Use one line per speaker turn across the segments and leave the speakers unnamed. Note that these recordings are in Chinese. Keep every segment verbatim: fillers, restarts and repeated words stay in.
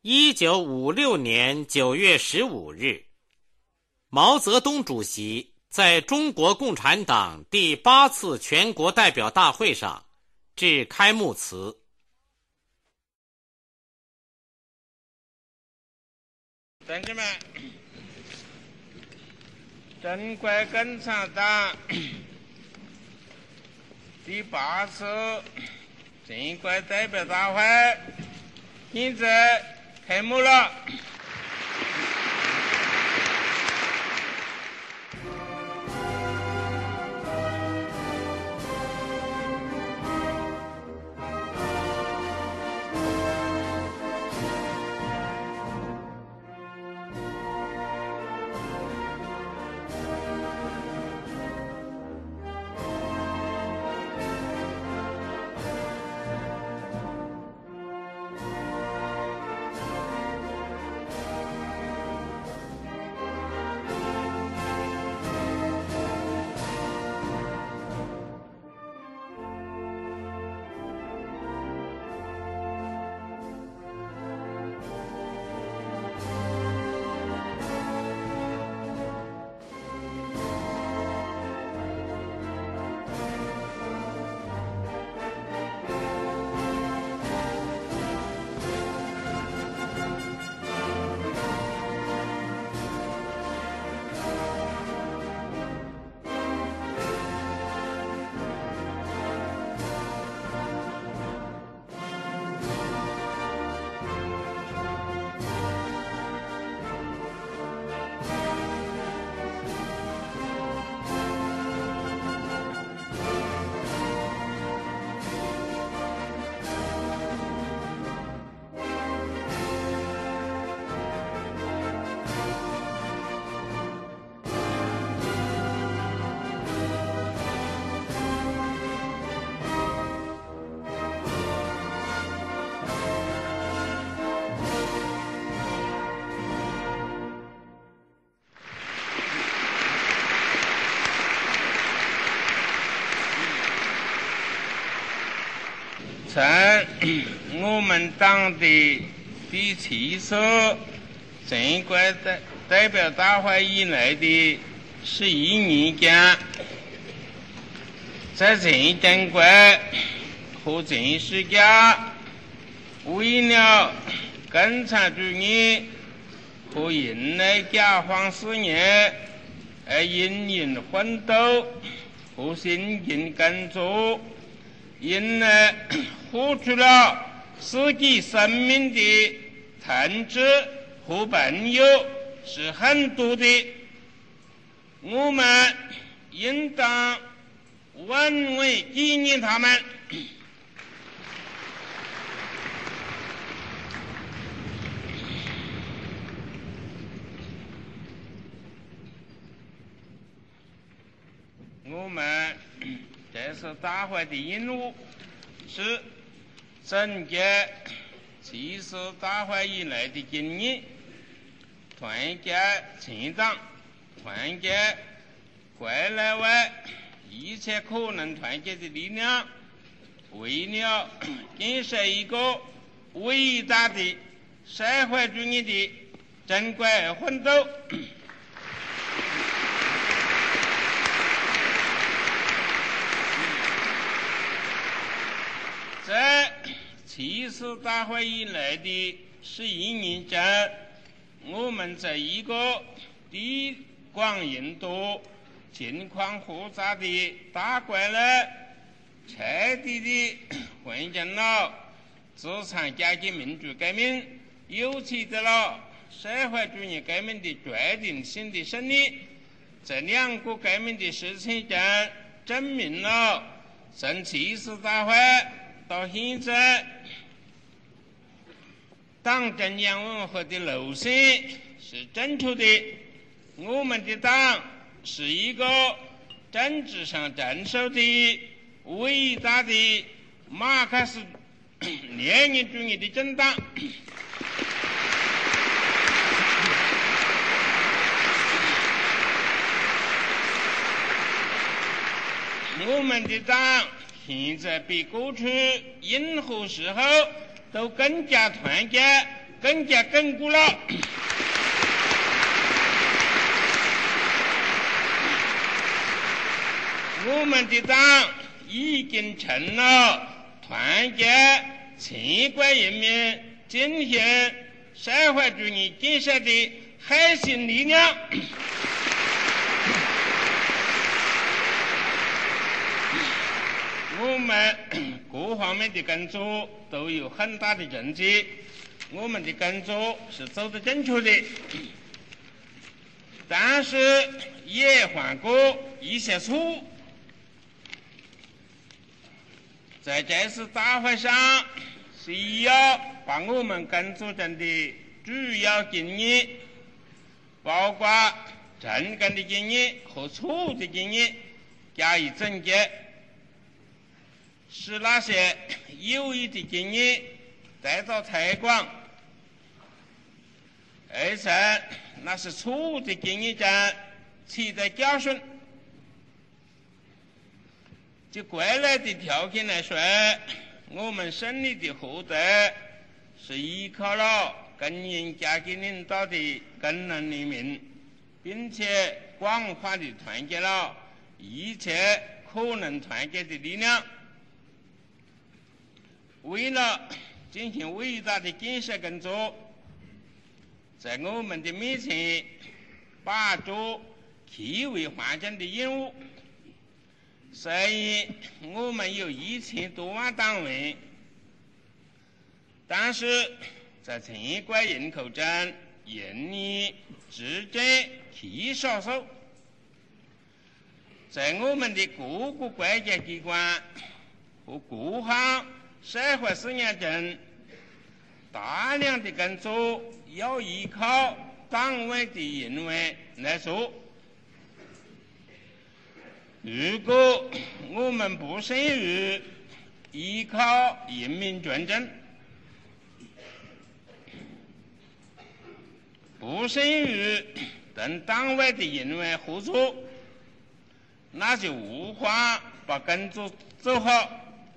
一九五六年九月十五日，毛泽东主席在中国共产党第八次全国代表大会上致开幕词。
同志们，中国共产党第八次全国代表大会现在开幕了。在我们党的第七次全国代代表大会以来的十一年间，在全中国和全世界为了共产主义和人类解放事业而殷勤奋斗和辛勤工作，因而付出了自己生命的同志和朋友是很多的，我们应当万为纪念他们。我们这次大会的任务是总结七次大会以来的经验，团结全党，团结国内外一切可能团结的力量，为了建设一个伟大的社会主义的中国而奋斗。在七次大会以来的十一年中，我们在一个地广人多、情况复杂的大国内，彻底的完成了资产阶级民主革命，又取得了社会主义革命的决定性的胜利。这两个革命的事情中，证明了从七次大会到现在，党中央委员会的路线是正确的。我们的党是一个政治上成熟的、伟大的马克思列宁主义的政党。我们的党现在比过去任何时候都更加团结、 更加巩固了。我们的党已经成了团结全国人民进行社会主义建设的核心力量。我们各方面的工作都有很大的成绩，我们的工作是走得正确的，但是也犯过一些错误。在这次大会上，是要把我们工作中的主要经验，包括成功的经验和错误的经验加以总结，使那些有益的经验得到推广，而从那些错误的经验中取得教训。就国内的条件来说，我们胜利的获得是依靠了工人阶级领导的工农联盟，并且广泛的团结了一切可能团结的力量。为了进行伟大的建设工作，在我们的面前摆着极为繁重的任务。所以我们有一千多万党员，但是在全国人口中人力只占极少数。在我们的各个国家机关和各项社会事业中，大量的工作要依靠党委的人员来做。如果我们不善于依靠人民群众，不善于同党委的人员合作，那就无法把工作做好。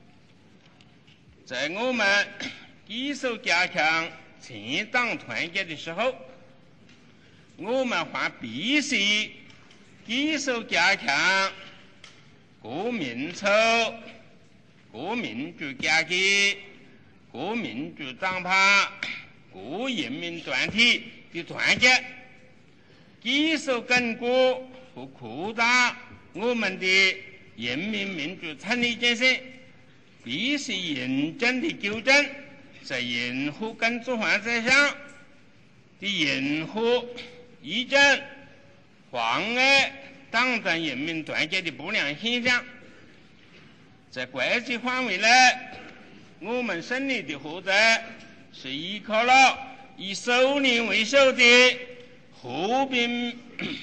在我们继续加强全党团结的时候，我们还必须继续加强各民族、各民主阶级、各民主党派、各人民团体的团结，继续巩固和扩大我们的人民民主参与建设，必须认真的纠正在人口工作环节上的人口议政妨碍党中人民团结的不良现象。在国际范围内，我们胜利的获得是依靠了以苏联为首的和平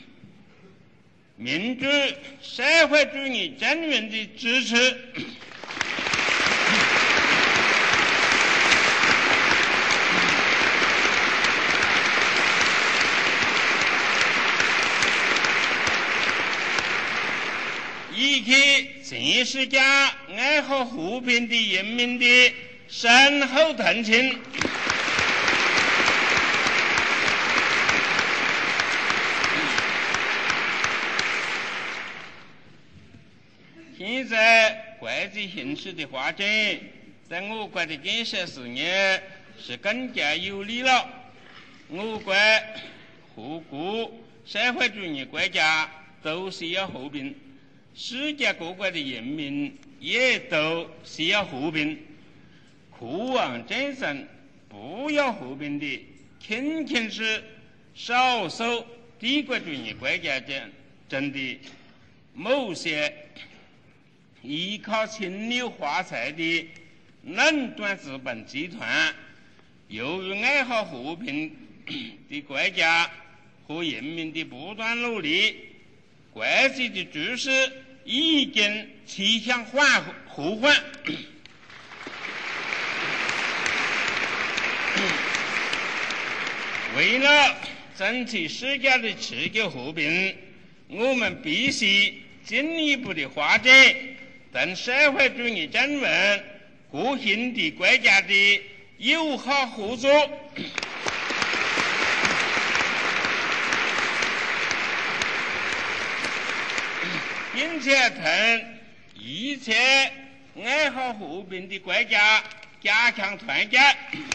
民主社会主义阵营的支持。以及全世界爱好和平的人民的深厚同情。现在国际形势的发展对我国的建设事业是更加有利了。我国和各社会主义国家都需要和平，世界各国的人民也都需要和平。渴望战胜不要和平的，仅仅是少数帝国主义国家中中的某些依靠侵略发财的垄断资本集团。由于爱好和平的国家和人民的不断努力，国际的局势已经趋向缓和缓。为了争取世界的持久和平，我们必须进一步的发展同社会主义阵营各性的国家的友好合作。 并且同一切爱好和平的国家加强团结。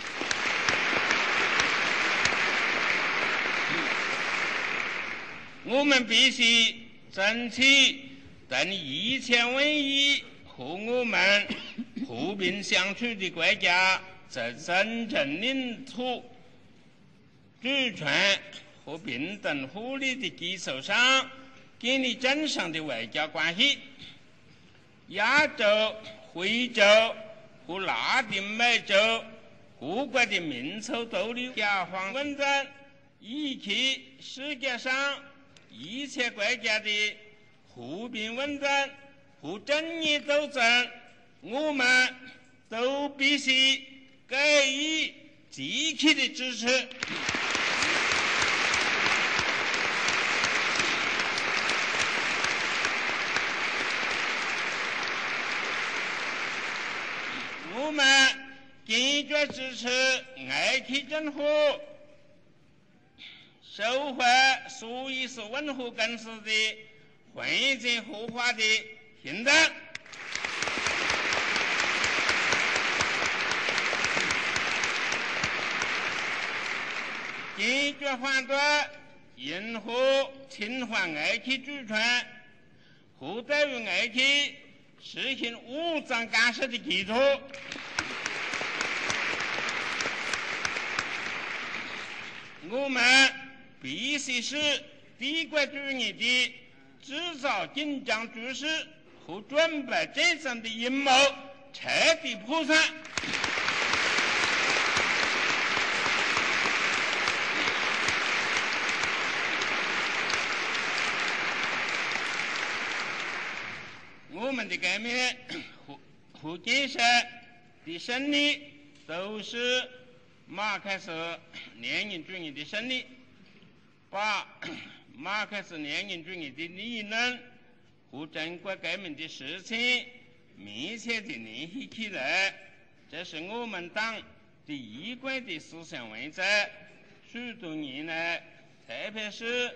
我们必须争取同一切问题和我们和平相处的国家在真正领土主权和平等互利的基础上建立正常的外交关系。亚洲、非洲和拉丁美洲各国的民族独立、交换稳定，以及世界上一切国家的和平稳定和正义斗争，我们都必须给予积极的支持。我们坚决支持爱区政府收回苏伊士运河公司的环境合法的行动。坚决反对任何侵犯爱区主权和对于爱区实行武装干涉的企图。我们必须使帝国主义的制造紧张局势和准备战争的阴谋彻底破产。我们的革命和和建设的胜利都是马克思列宁主义的胜利。把马克思列宁主义的理论和中国革命的事情密切地联系起来，这是我们党的一贯的思想原则。许多年来，特别是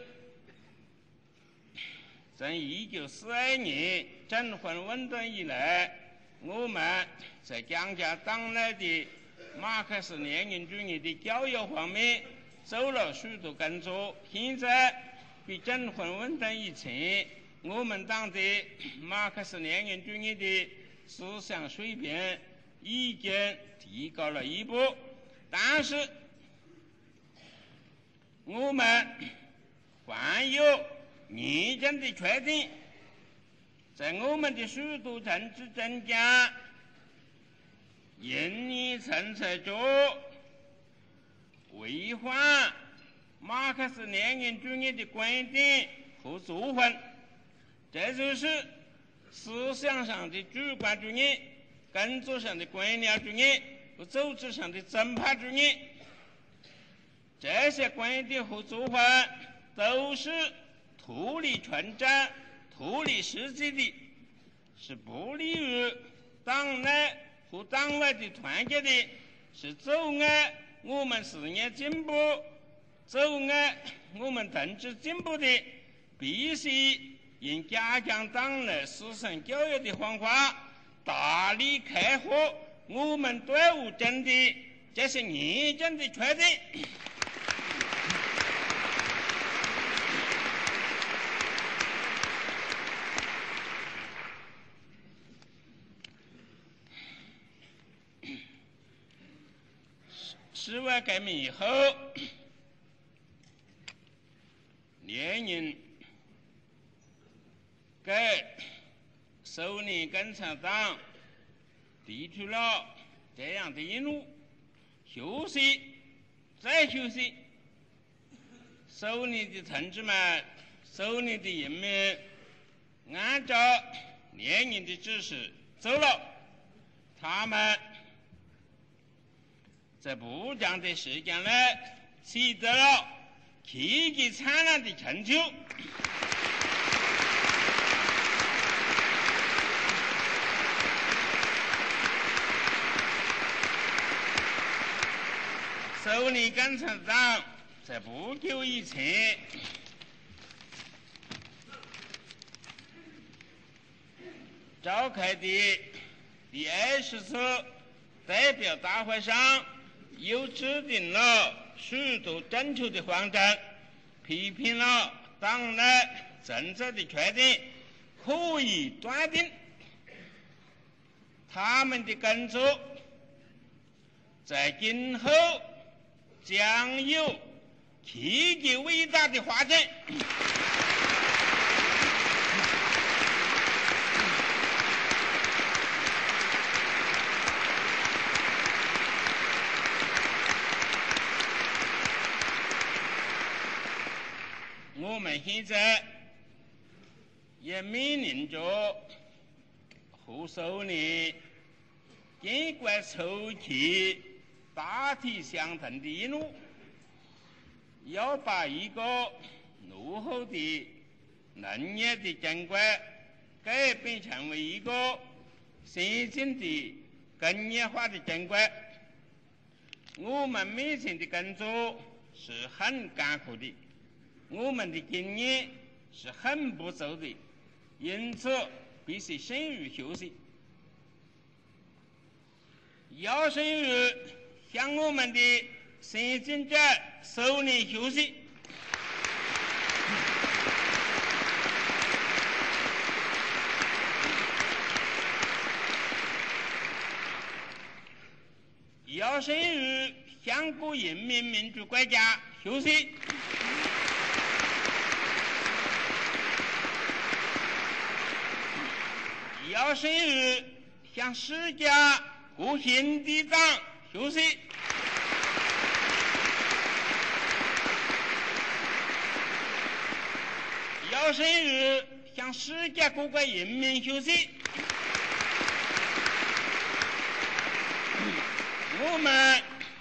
从一九四二年整混运动以来，我们在江家党内的马克思列宁主义的教育方面做了许多工作。现在比整混运动以前，我们党的马克思列宁主义的思想水平已经提高了一步，但是我们还有严重的缺点。在我们的许多政治中间，仍然存在着违反马克思列宁主义的观点和作风，这就是思想上的主观主义、工作上的官僚主义和组织上的宗派主义。这些观点和作风都是脱离纯正、脱离实际的，是不利于党内和党外的团结的，是阻碍我们事业进步、阻碍我们同志进步的。必须用加强党内思想教育的方法，大力开拓我们队伍中的这些严重的缺点。十月革命以后，列宁给苏联共产党提出了这样的任务：休息，再休息。苏联的同志们、苏联的人民按照列宁的指示走了，他们在不长的时间内取得了奇迹灿烂的成就。苏联共产党在不久以前召开的第二十次代表大会上，又制定了许多正确的方针，批评了党内政策的缺点，可以断定他们的工作在今后将有奇迹伟大的发展。我们现在也面临着和首年监管初期大体相同的任务，要把一个落后的农业的监管改变成为一个先进的工业化的监管。我们目前的工作是很艰苦的，我们的经验是很不足的，因此必须善于学习。要善于向我们的先进者受年学习。要善于向各人民民主国家学习。要善于向世界各兄弟党学习。要善于向世界各国人民学习。我们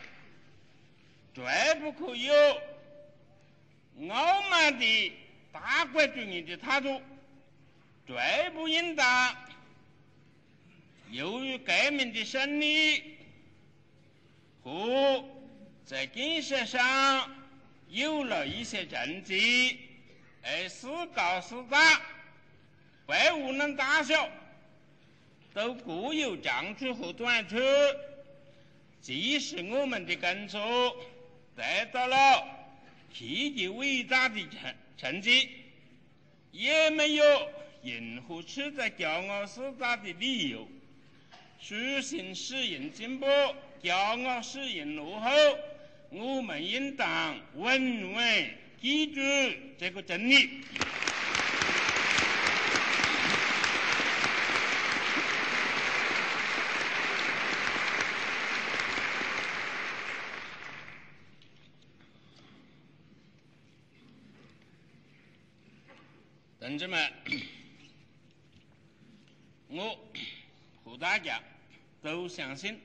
绝不可有傲慢的大国主义的态度，绝不应当由于革命的胜利和在建设上有了一些成绩而自高自大，为无论大小都各有长处和短处。即使我们的工作得到了奇迹伟大的成成绩，也没有任何值得骄傲自大的理由。虚心使人进步，骄傲使人落后。我们应当稳稳记住这个真理。同志们，我和大家都相信，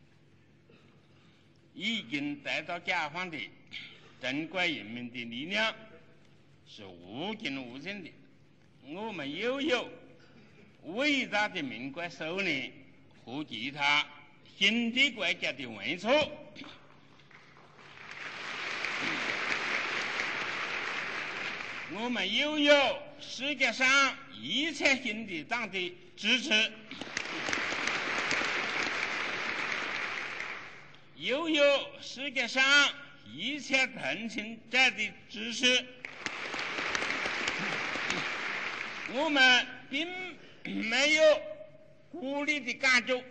已经得到解放的中国人民的力量是无穷无尽的。我们又有伟大的民国首年和其他新的国家的援助，我们又有世界上一切新的党的支持，又有世界上一切同情者的支持。我们并没有孤立的感觉，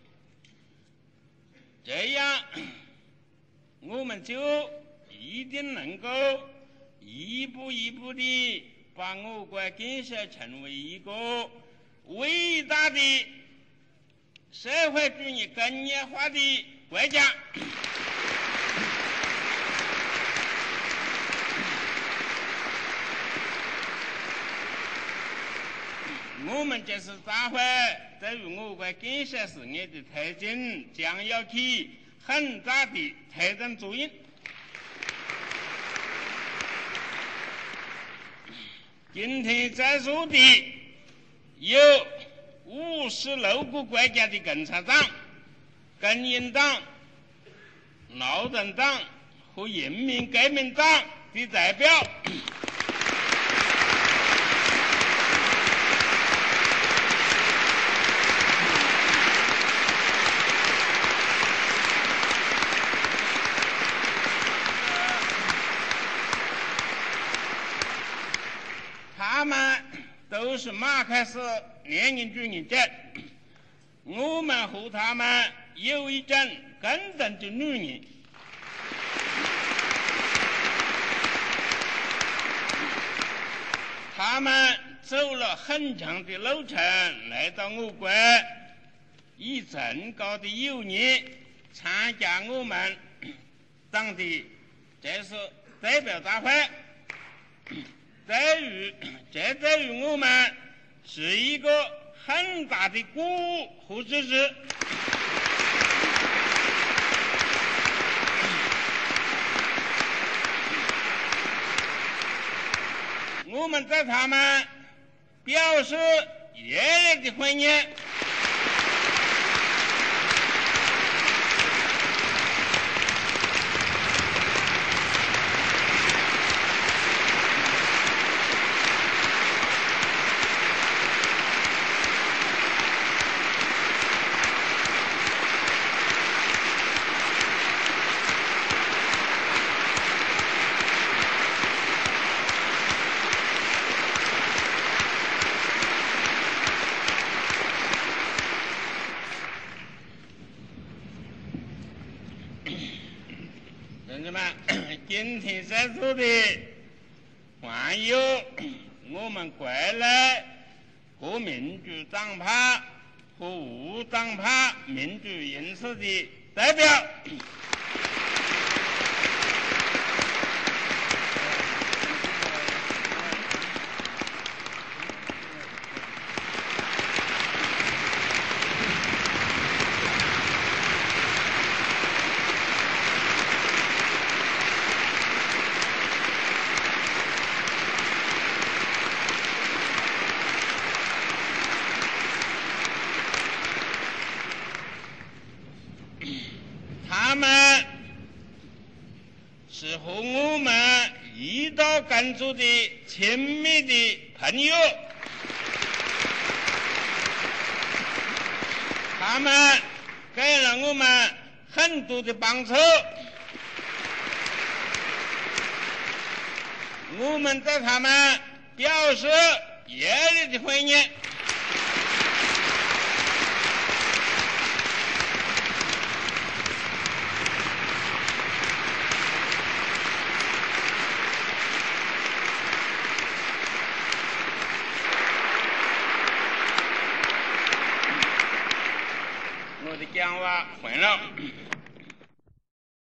这样我们就一定能够一步一步地把我国建设成为一个伟大的社会主义工业化的国家。我们这次大会对于我国建设事业的推进将要起很大的推动作用。今天在座的有五十六个国家的共产党、工人党、劳动党和人民革命党的代表。 都是马克思列宁主义者，我们和他们有一种共同的努力。他们走了很长的路程来到我国，以崇高的友谊参加我们党的这次代表大会，对于这对于我们是一个很大的鼓舞和支持。我们对他们表示热烈的欢迎。同志们，今天在座的还有我们国内和民主党派和无党派民主人士的代表，他们是和我们一道工作的亲密的朋友，他们给了我们很多的帮助，我们对他们表示热烈的欢迎。我的讲话完了。